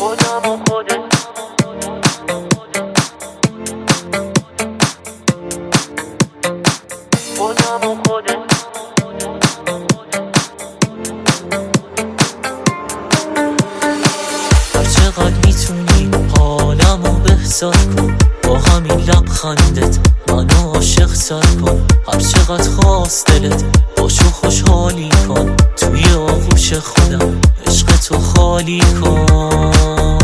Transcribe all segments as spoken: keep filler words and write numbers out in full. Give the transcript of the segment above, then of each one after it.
خودم و خودت خودم و خودت هر چقدر میتونی حالمو بهتر کن، با همین لبخندت منو عاشق سر کن. هر چقدر خواست دلت باشو خوشحالی کن، توی آغوش خودم عشق تو خالی کن.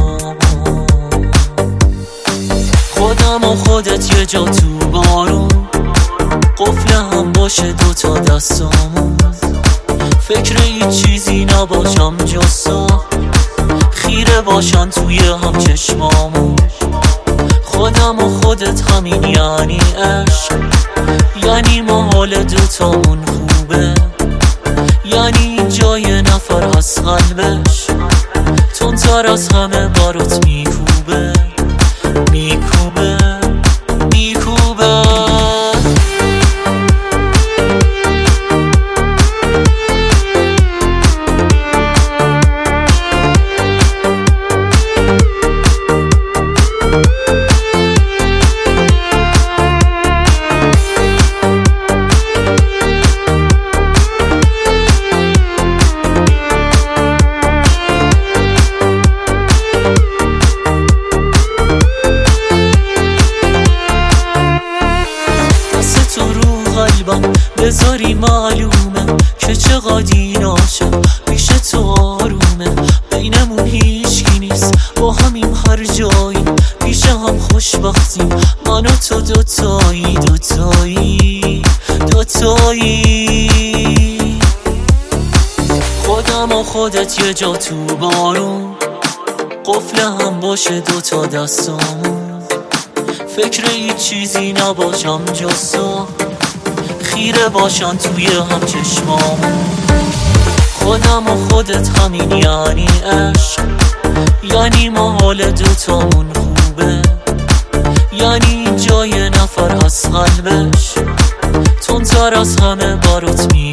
خودم و خودت یه جا تو بارون، قفل هم باشه دوتا دستامون. فکر هیچ چیزی نباشم جز تو، خیره باشن توی هم چشمامون. خودم و خودت همین یعنی عشق، یعنی ما حال دوتامون خوبه، یعنی جای نفر از قلبش تندتر از همه بارات میکوبه میکوبه میکوبه. بذاری معلومه که چقدر این عاشق پیش تو آرومه. بینمون هیچکی نیست، با همیم هر جایی پیش هم خوشبختیم. من و تو دوتایی دوتایی دوتایی. خودم و خودت یه جا تو بارون، قفل هم باشه دوتا دستامون. فکر هیچ چیزی نباشم جز تو، خیره باشن توی هم چشمامون. خودم و خودت همین یعنی عشق، یعنی ما حال دوتامون خوبه، یعنی جای نفر از قلبش تندتر از همه بارات می